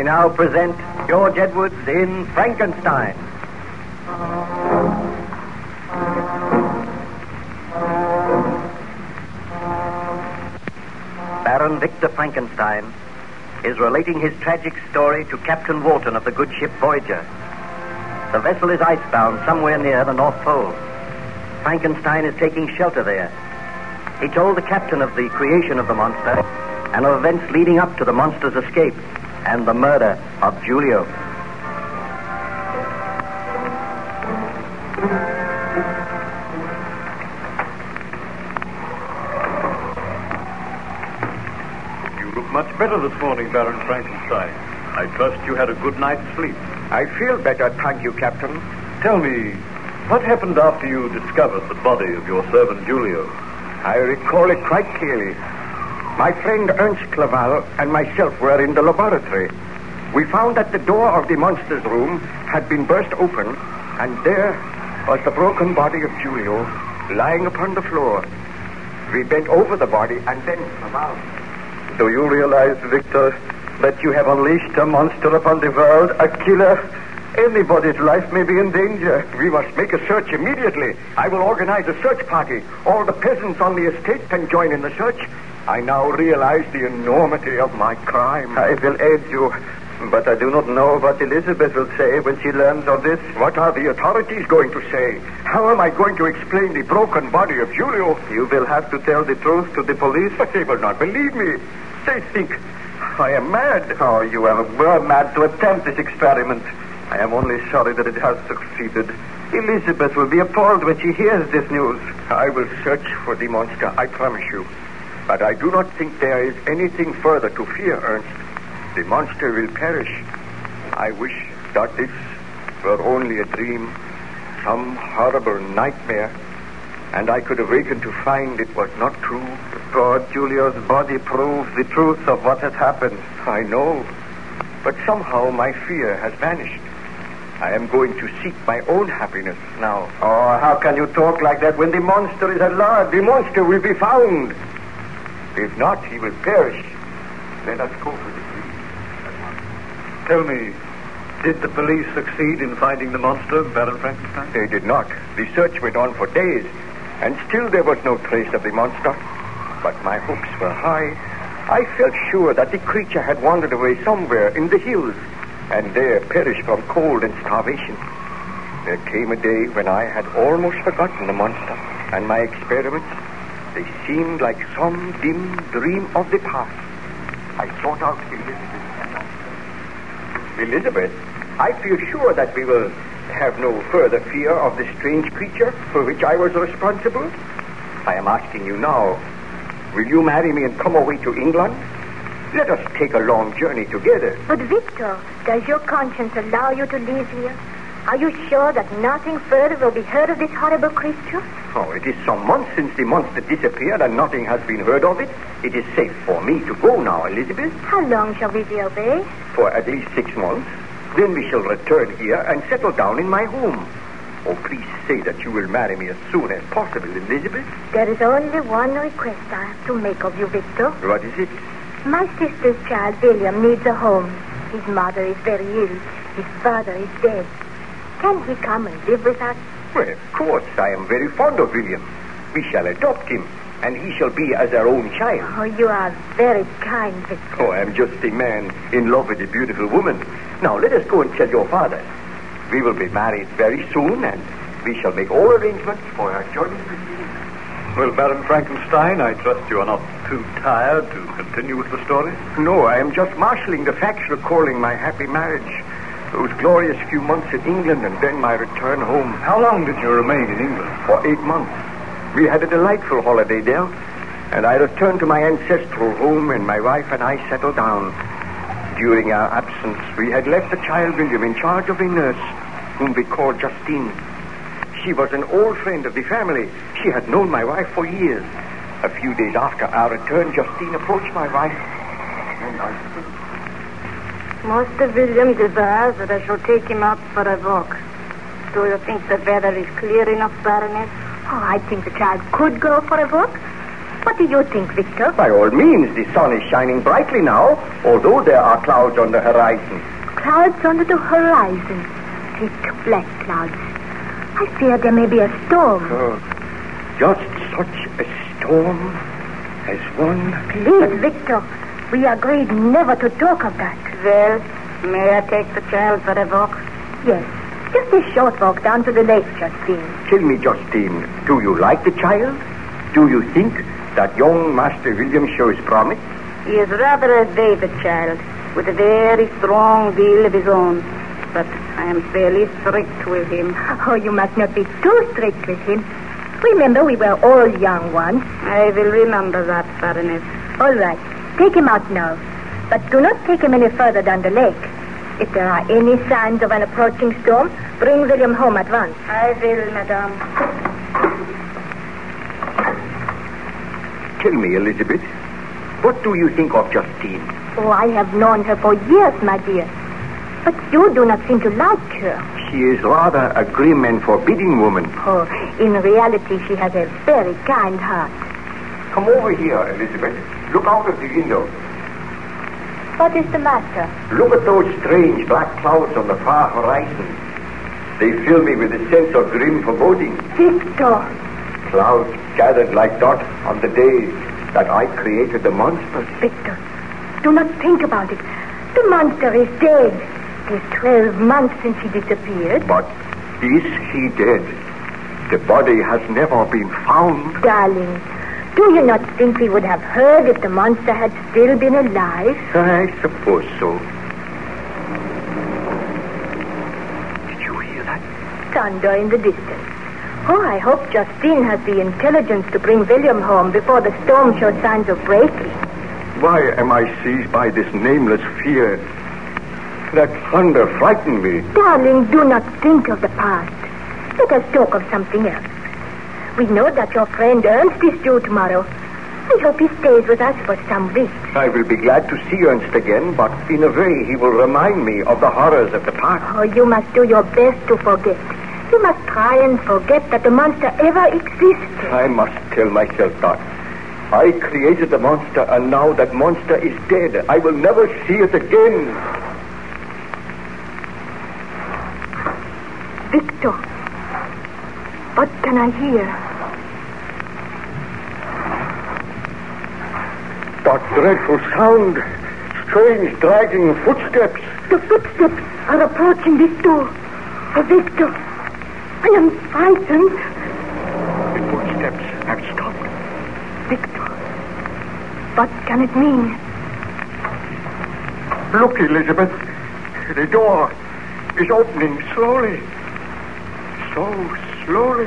now present George Edwards in Frankenstein. Baron Victor Frankenstein is relating his tragic story to Captain Wharton of the good ship Voyager. The vessel is icebound somewhere near the North Pole. Frankenstein is taking shelter there. He told the captain of the creation of the monster and of events leading up to the monster's escape and the murder of Julio. You look much better this morning, Baron Frankenstein. I trust you had a good night's sleep. I feel better, thank you, Captain. Tell me, what happened after you discovered the body of your servant Julio? I recall it quite clearly. My friend Ernst Clerval and myself were in the laboratory. We found that the door of the monster's room had been burst open, and there was the broken body of Julio lying upon the floor. We bent over the body, and then Clerval... Do you realize, Victor, that you have unleashed a monster upon the world, a killer? Anybody's life may be in danger. We must make a search immediately. I will organize a search party. All the peasants on the estate can join in the search. I now realize the enormity of my crime. I will aid you, but I do not know what Elizabeth will say when she learns of this. What are the authorities going to say? How am I going to explain the broken body of Julio? You will have to tell the truth to the police. But they will not believe me. They think I am mad. Oh, you were mad to attempt this experiment. I am only sorry that it has succeeded. Elizabeth will be appalled when she hears this news. I will search for the monster, I promise you. But I do not think there is anything further to fear, Ernst. The monster will perish. I wish that this were only a dream, some horrible nightmare, and I could awaken to find it was not true. Poor Julio's body proves the truth of what has happened. I know, but somehow my fear has vanished. I am going to seek my own happiness now. Oh, how can you talk like that when the monster is at large? The monster will be found. If not, he will perish. Let us go for the tree. Tell me, did the police succeed in finding the monster, Baron Frankenstein? They did not. The search went on for days, and still there was no trace of the monster. But my hopes were high. I felt sure that the creature had wandered away somewhere in the hills, and there perished from cold and starvation. There came a day when I had almost forgotten the monster, and my experiments, they seemed like some dim dream of the past. I sought out Elizabeth and asked her, Elizabeth, I feel sure that we will have no further fear of the strange creature for which I was responsible. I am asking you now, will you marry me and come away to England? Let us take a long journey together. But Victor, does your conscience allow you to live here? Are you sure that nothing further will be heard of this horrible creature? Oh, it is some months since the monster disappeared and nothing has been heard of it. It is safe for me to go now, Elizabeth. How long shall we be away? For at least 6 months. Then we shall return here and settle down in my home. Oh, please say that you will marry me as soon as possible, Elizabeth. There is only one request I have to make of you, Victor. What is it? My sister's child, William, needs a home. His mother is very ill. His father is dead. Can he come and live with us? Well, of course. I am very fond of William. We shall adopt him, and he shall be as our own child. Oh, you are very kind, Victor. Oh, I am just a man in love with a beautiful woman. Now, let us go and tell your father. We will be married very soon, and we shall make all arrangements for our journey proceedings. Well, Baron Frankenstein, I trust you are not too tired to continue with the story? No, I am just marshalling the facts recalling my happy marriage. Those glorious few months in England and then my return home. How long did you remain in England? For 8 months. We had a delightful holiday there, and I returned to my ancestral home, and my wife and I settled down. During our absence, we had left the child William in charge of a nurse, whom we called Justine. She was an old friend of the family. She had known my wife for years. A few days after our return, Justine approached my wife, and I said, Master William desires that I shall take him out for a walk. Do you think the weather is clear enough, Baroness? Oh, I think the child could go for a walk. What do you think, Victor? By all means, the sun is shining brightly now, although there are clouds on the horizon. Clouds under the horizon. Thick black clouds. I fear there may be a storm. Oh, just such a storm as one... Please, Victor. We agreed never to talk of that. Well, may I take the child for a walk? Yes. Just a short walk down to the lake, Justine. Tell me, Justine, do you like the child? Do you think that young Master William shows promise? He is rather a David child, with a very strong will of his own. But I am fairly strict with him. Oh, you must not be too strict with him. Remember, we were all young once. I will remember that, Baroness. All right. Take him out now. But do not take him any further down the lake. If there are any signs of an approaching storm, bring William home at once. I will, madame. Tell me, Elizabeth, what do you think of Justine? Oh, I have known her for years, my dear. But you do not seem to like her. She is rather a grim and forbidding woman. Oh, in reality, she has a very kind heart. Come over here, Elizabeth. Look out of the window. What is the matter? Look at those strange black clouds on the far horizon. They fill me with a sense of grim foreboding. Victor! Clouds gathered like dot on the day that I created the monster. Victor, do not think about it. The monster is dead. It is 12 months since he disappeared. But is he dead? The body has never been found. Darling, do you not think we would have heard if the monster had still been alive? I suppose so. Did you hear that? Thunder in the distance. Oh, I hope Justine has the intelligence to bring William home before the storm shows signs of breaking. Why am I seized by this nameless fear? That thunder frightened me. Darling, do not think of the past. Let us talk of something else. We know that your friend Ernst is due tomorrow. I hope he stays with us for some weeks. I will be glad to see Ernst again, but in a way he will remind me of the horrors of the past. Oh, you must do your best to forget. You must try and forget that the monster ever existed. I must tell myself that. I created the monster, and now that monster is dead. I will never see it again. Victor, what can I hear? That dreadful sound. Strange dragging footsteps. The footsteps are approaching this door. Oh, Victor, I am frightened. The footsteps have stopped. Victor, what can it mean? Look, Elizabeth. The door is opening slowly. So slowly.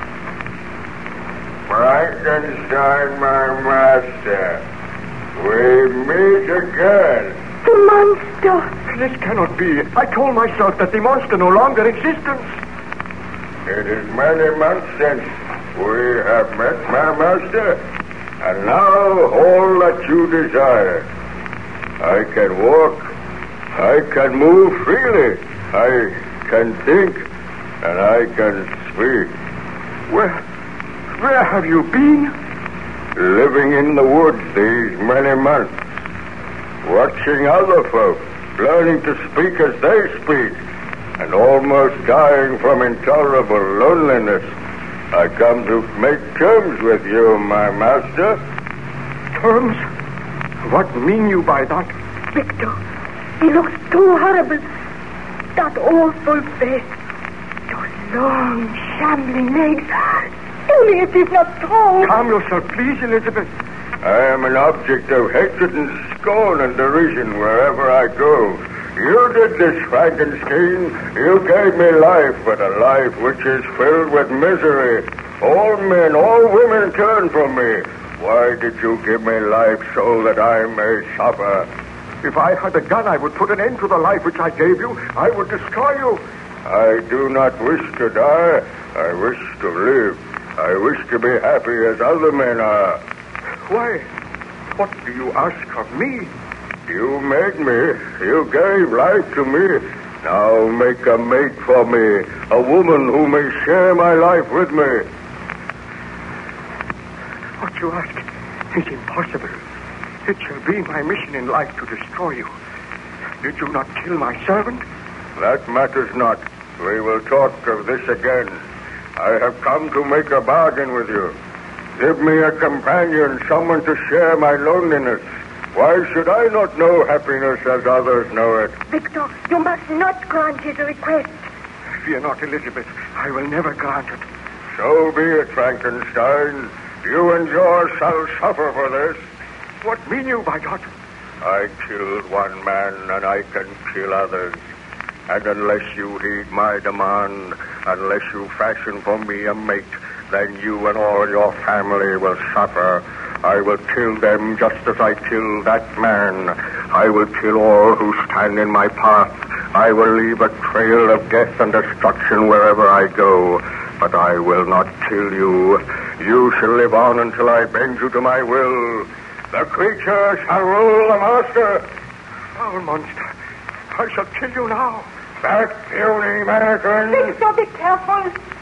Frankenstein, my master. We meet again. The monster. This cannot be. I told myself that the monster no longer exists. It is many months since we have met, my master. And now all that you desire. I can walk. I can move freely. I can think. And I can speak. Where have you been? Living in the woods these many months. Watching other folk. Learning to speak as they speak. And almost dying from intolerable loneliness. I come to make terms with you, my master. Terms? What mean you by that? Victor, he looks too horrible. That awful face. Those long, shambling legs. Tell me it is not true. Calm yourself, please, Elizabeth. I am an object of hatred and scorn and derision wherever I go. You did this, Frankenstein. You gave me life, but a life which is filled with misery. All men, all women turn from me. Why did you give me life so that I may suffer? If I had a gun, I would put an end to the life which I gave you. I would destroy you. I do not wish to die. I wish to live. I wish to be happy as other men are. Why? What do you ask of me? You made me. You gave life to me. Now make a mate for me. A woman who may share my life with me. What you ask It's impossible. It shall be my mission in life to destroy you. Did you not kill my servant? That matters not. We will talk of this again. I have come to make a bargain with you. Give me a companion, someone to share my loneliness. Why should I not know happiness as others know it? Victor, you must not grant his request. Fear not, Elizabeth. I will never grant it. So be it, Frankenstein. You and yours shall suffer for this. What mean you by that? I killed one man, and I can kill others. And unless you heed my demand, unless you fashion for me a mate, then you and all your family will suffer. I will kill them just as I killed that man. I will kill all who stand in my path. I will leave a trail of death and destruction wherever I go. But I will not kill you. You shall live on until I bend you to my will. The creature shall rule the master. Foul monster. I shall kill you now. That puny mannequin. Victor, be careful.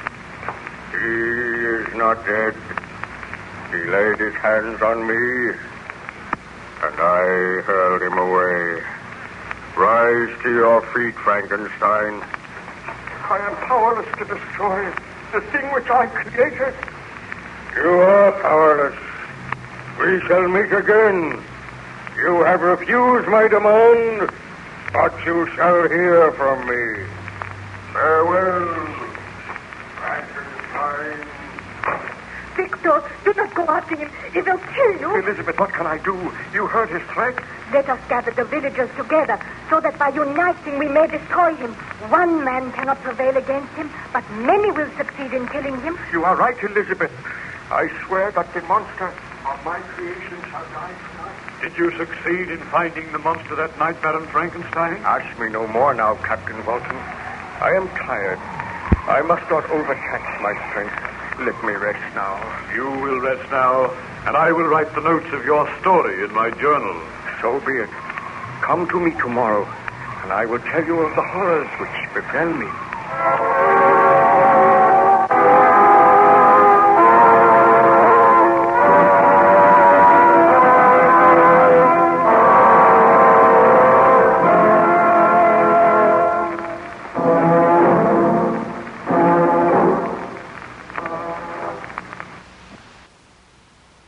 He is not dead. He laid his hands on me, and I hurled him away. Rise to your feet, Frankenstein. I am powerless to destroy the thing which I created. You are powerless. We shall meet again. You have refused my demand, but you shall hear from me. Farewell, Frankenstein. Victor, do not go after him. He will kill you. Elizabeth, what can I do? You heard his threat? Let us gather the villagers together so that by uniting we may destroy him. One man cannot prevail against him, but many will succeed in killing him. You are right, Elizabeth. I swear that the monster of my creation shall die tonight. Did you succeed in finding the monster that night, Baron Frankenstein? Ask me no more now, Captain Walton. I am tired. I must not overtax my strength. Let me rest now. You will rest now, and I will write the notes of your story in my journal. So be it. Come to me tomorrow, and I will tell you of the horrors which befell me.